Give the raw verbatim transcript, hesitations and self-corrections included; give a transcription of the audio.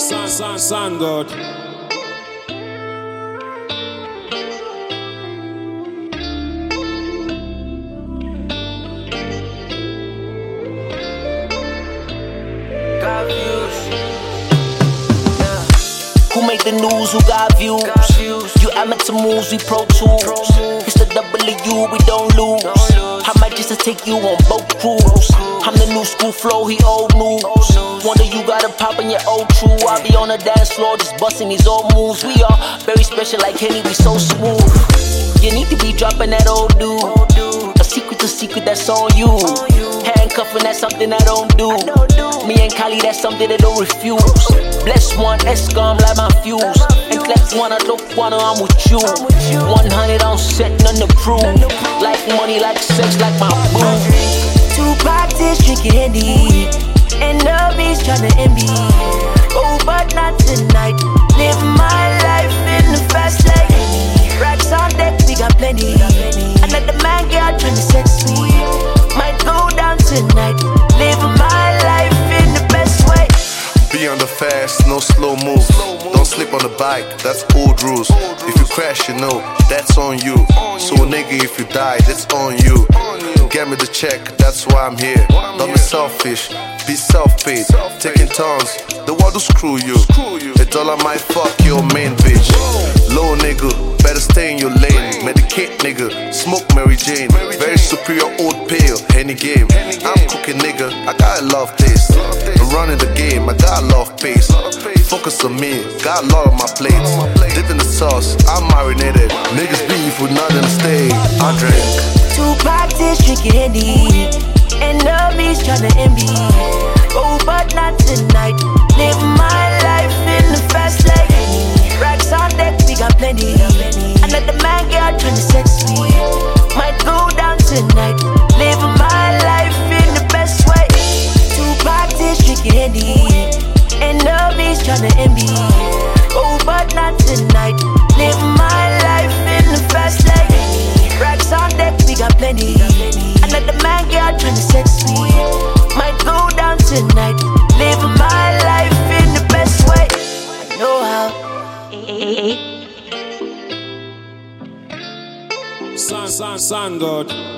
Sun, sun, sun God. Who make the news, who got views? You amateur moves, we pro tools. It's the W, we don't lose. How might just to take you on boat cruise? I'm the new school flow, he old news. Wonder you got a pop in your old true. I'll be on the dance floor just busting these old moves. We are very special like Henny, we so smooth. You need to be dropping that old dude. A secret's a secret, that's on you. Handcuffing, that's something I don't do. Me and Kylie, that's something they don't refuse. Bless one, S-Gum like my fuse. And clap one, I look one, I'm with you. one hundred on set, none to prove. Like money, like sex, like my boo. Two practice, drinking Henny. And nobody's tryna envy. Oh, but not tonight. Live my life in the fast lane. Racks on deck, we got plenty. Another man, girl, tryna sex me. Might go down tonight. Live my life in the best way. Be on the fast, no slow moves. Don't sleep on the bike, that's old rules. If you crash, you know, that's on you. So nigga, if you die, that's on you. Get me the check, that's why I'm here. Don't be selfish, be self-paid. Taking turns, the world will screw you. A dollar might fuck your main bitch. Low nigga, better stay in your lane. Medicate nigga, smoke Mary Jane. Very superior old pale, any game. I'm cooking nigga, I got a love taste. I'm running the game, I got a love pace. Focus on me, got a lot on my plates. Dip in the sauce, I'm marinated. Niggas beef with nothing to stay, I drink. Two practice, drinking Henny. And nobody's tryna envy. Oh, but not tonight. Live my life in the fast lane. Racks on deck, we got plenty. Another man, girl, tryna sex me. Might go down tonight. Live my life in the best way. Two practice, drinking Henny. And nobody's tryna envy. Oh, but not tonight. Live my life in the fast lane. Racks on deck, we got plenty. Another man, girl, tryna sex me. Might go down tonight. Live my life in the best way. I know how. Sun, sun, sun God.